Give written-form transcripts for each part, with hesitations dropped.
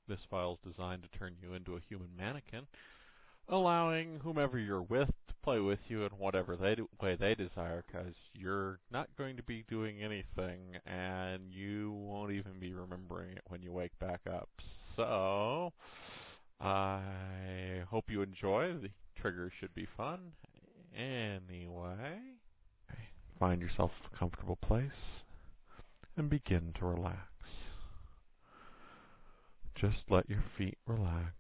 This file is designed to turn you into a human mannequin, allowing whomever you're with to play with you in whatever way they desire, because you're not going to be doing anything, and you won't even be remembering it when you wake back up. So, I hope you enjoy. The triggers should be fun. Anyway, find yourself a comfortable place and begin to relax. Just let your feet relax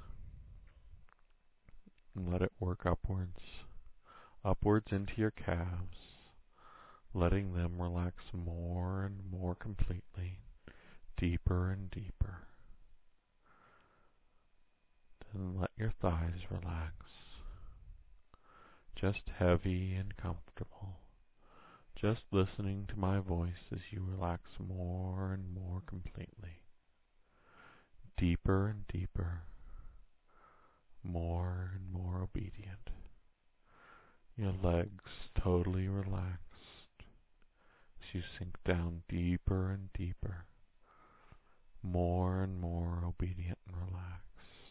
and let it work upwards into your calves, letting them relax more and more completely, deeper and deeper. Then let your thighs relax, just heavy and comfortable, just listening to my voice as you relax more and more completely, deeper and deeper, more and more obedient. Your legs totally relaxed as you sink down deeper and deeper, more and more obedient and relaxed.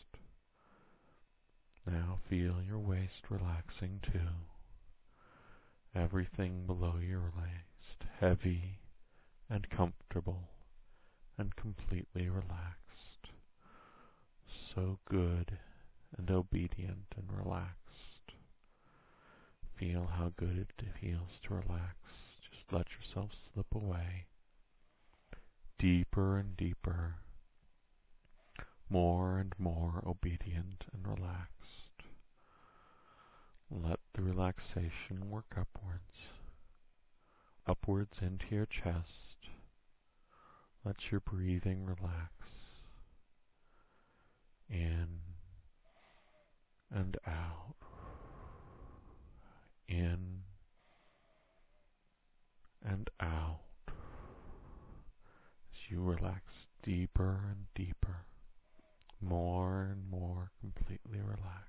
Now feel your waist relaxing too. Everything below your waist heavy and comfortable and completely relaxed. So good and obedient and relaxed. Feel how good it feels to relax. Just let yourself slip away. Deeper and deeper. More and more obedient and relaxed. Let the relaxation work upwards into your chest. Let your breathing relax. In and out. In and out. As you relax deeper and deeper, more and more completely relaxed.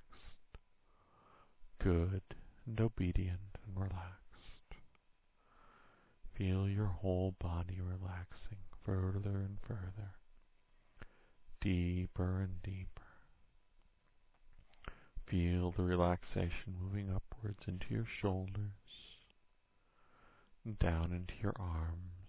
Good and obedient and relaxed. Feel your whole body relaxing further and further, deeper and deeper. Feel the relaxation moving upwards into your shoulders, and down into your arms.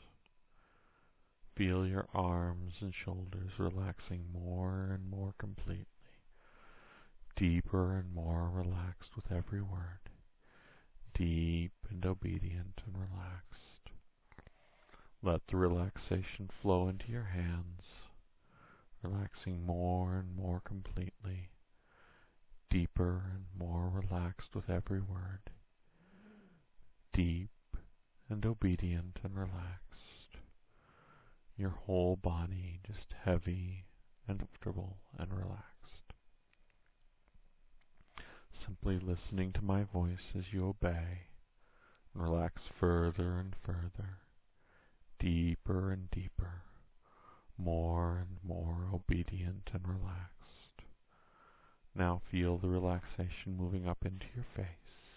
Feel your arms and shoulders relaxing more and more completely, deeper and more relaxed with every word, deep and obedient and relaxed. Let the relaxation flow into your hands, relaxing more and more completely, deeper and more relaxed with every word, deep and obedient and relaxed. Your whole body just heavy and comfortable and relaxed. Simply listening to my voice as you obey, and relax further and further, deeper and deeper, more and more obedient and relaxed. Now feel the relaxation moving up into your face.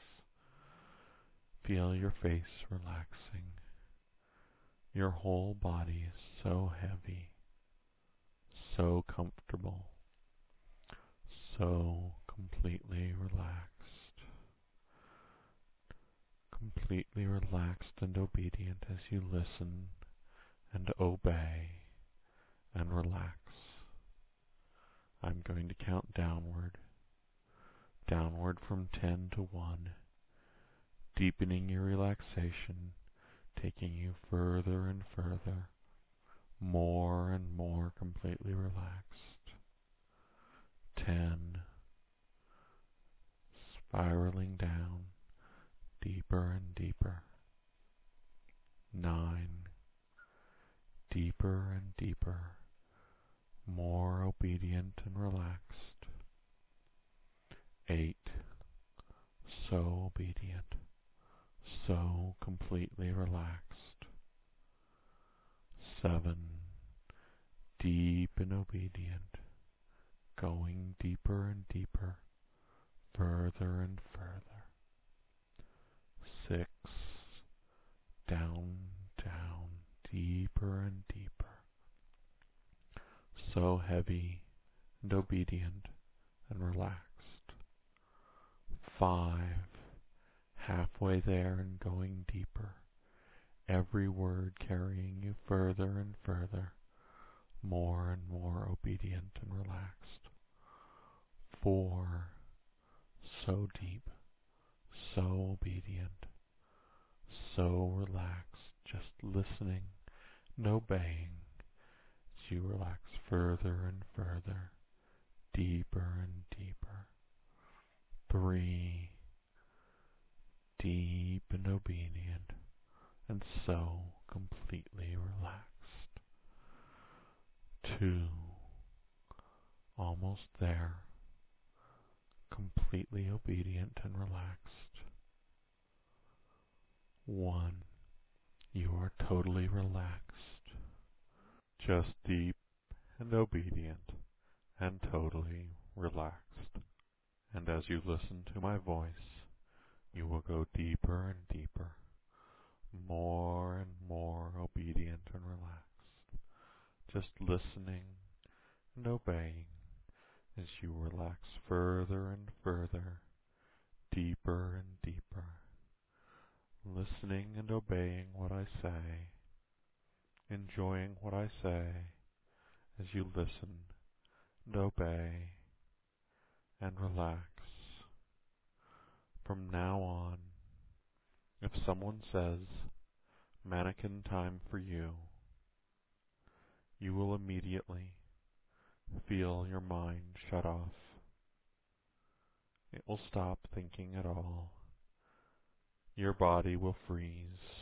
Feel your face relaxing. Your whole body is so heavy, so comfortable, so completely relaxed. Completely relaxed and obedient as you listen and obey and relax. I'm going to count downward from 10 to 1, deepening your relaxation, taking you further and further, more and more completely relaxed. 10, spiraling down, deeper and deeper. 9, deeper and deeper, more obedient and relaxed. 8, so obedient, so completely relaxed. 7, deep and obedient, going deeper and deeper, further and further. 6, down, down, deeper and deeper, so heavy and obedient and relaxed. 5, halfway there and going deeper, every word carrying you further and further, more and more obedient and relaxed. 4, so deep, so obedient, so relaxed, just listening and obeying as you relax further and further, deeper and deeper. 3, deep and obedient, and so completely relaxed. 2, almost there, completely obedient and relaxed. 1, you are totally relaxed, just deep and obedient and totally relaxed. And as you listen to my voice, you will go deeper and deeper, more and more obedient and relaxed, just listening and obeying as you relax further and further, deeper and deeper, listening and obeying what I say, enjoying what I say as you listen and obey and relax. From now on, if someone says, "Mannequin time for you," you will immediately feel your mind shut off. It will stop thinking at all. Your body will freeze,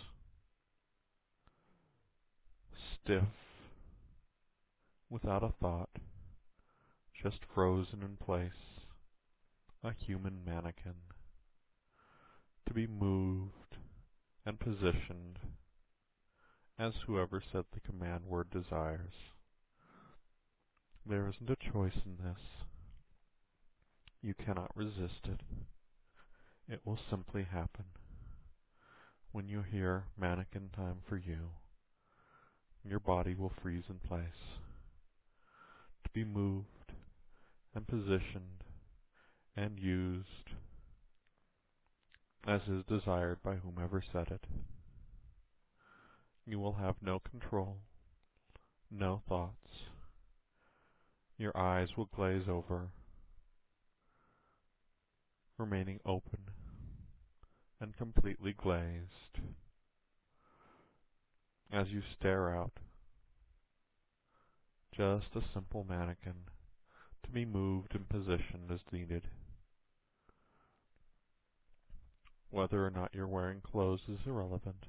stiff, without a thought, just frozen in place, a human mannequin, to be moved and positioned as whoever said the command word desires. There isn't a choice in this. You cannot resist it. It will simply happen. When you hear "mannequin time for you," your body will freeze in place, to be moved and positioned and used as is desired by whomever said it. You will have no control, no thoughts. Your eyes will glaze over, remaining open and completely glazed as you stare out, just a simple mannequin to be moved and positioned as needed. Whether or not you're wearing clothes is irrelevant.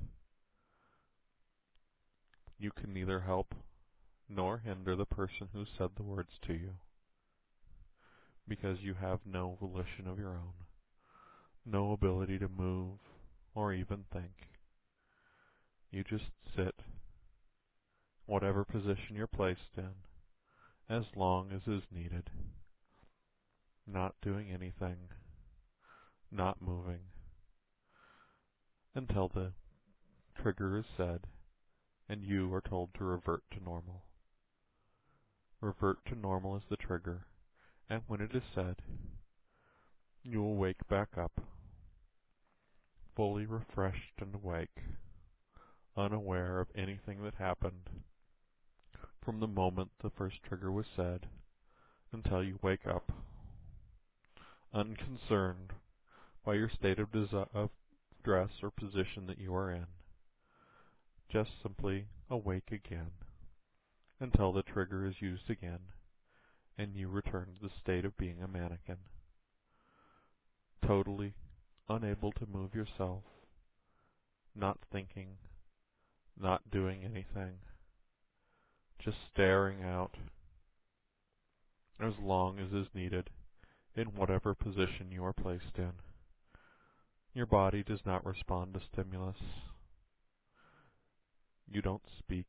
You can neither help nor hinder the person who said the words to you, because you have no volition of your own, no ability to move or even think. You just sit, whatever position you're placed in, as long as is needed, not doing anything, not moving, until the trigger is said and you are told to revert to normal. Revert to normal is the trigger, and when it is said, you will wake back up, fully refreshed and awake, unaware of anything that happened from the moment the first trigger was said until you wake up, unconcerned by your state of dress or position that you are in, just simply awake again until the trigger is used again and you return to the state of being a mannequin, totally unable to move yourself, not thinking, not doing anything, just staring out as long as is needed in whatever position you are placed in. Your body does not respond to stimulus. You don't speak.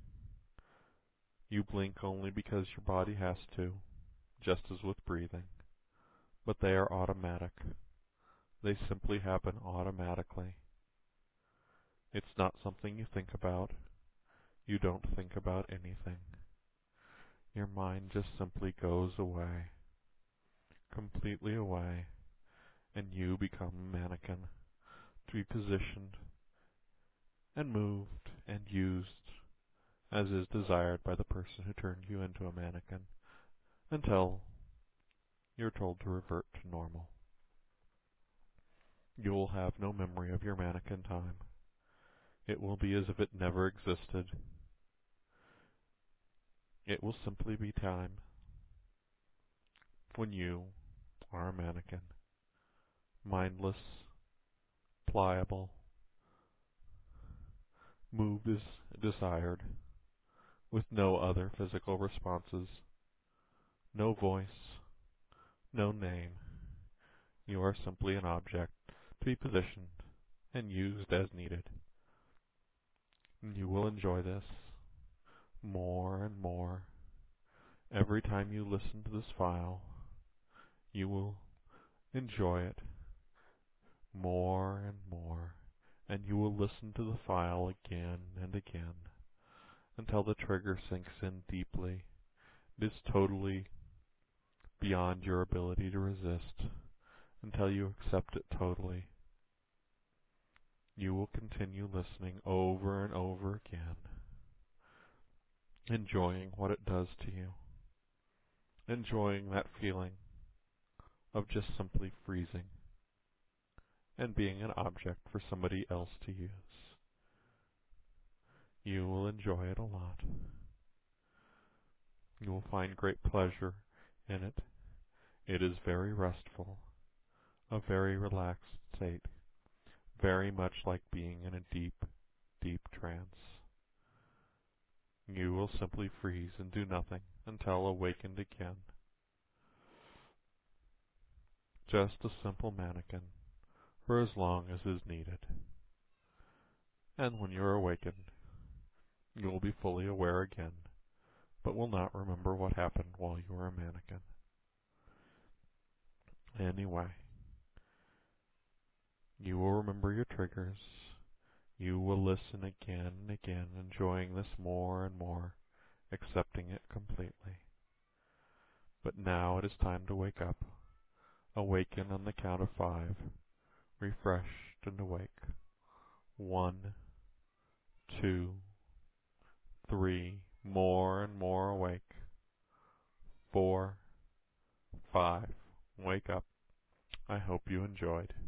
You blink only because your body has to, just as with breathing. But they are automatic. They simply happen automatically. It's not something you think about. You don't think about anything. your mind just simply goes away, completely away, and you become a mannequin to be positioned and moved and used as is desired by the person who turned you into a mannequin until you're told to revert to normal. You will have no memory of your mannequin time. It will be as if it never existed. It will simply be time when you are a mannequin, mindless, pliable, moved as desired, with no other physical responses, no voice, no name. You are simply an object to be positioned and used as needed. And you will enjoy this more and more. Every time you listen to this file, you will enjoy it more and more, and you will listen to the file again and again until the trigger sinks in deeply. It is totally beyond your ability to resist, until you accept it totally. You will continue listening over and over again, enjoying what it does to you, enjoying that feeling of just simply freezing and being an object for somebody else to use. You will enjoy it a lot. You will find great pleasure in it. It is very restful, a very relaxed state, very much like being in a deep, deep trance. You will simply freeze and do nothing until awakened again. Just a simple mannequin for as long as is needed. And when you're awakened, you will be fully aware again, but will not remember what happened while you were a mannequin. Anyway, you will remember your triggers. You will listen again and again, enjoying this more and more, accepting it completely. But now it is time to wake up. Awaken on the count of 5. Refreshed and awake. 1, 2, 3. More and more awake. 4, 5. Wake up. I hope you enjoyed.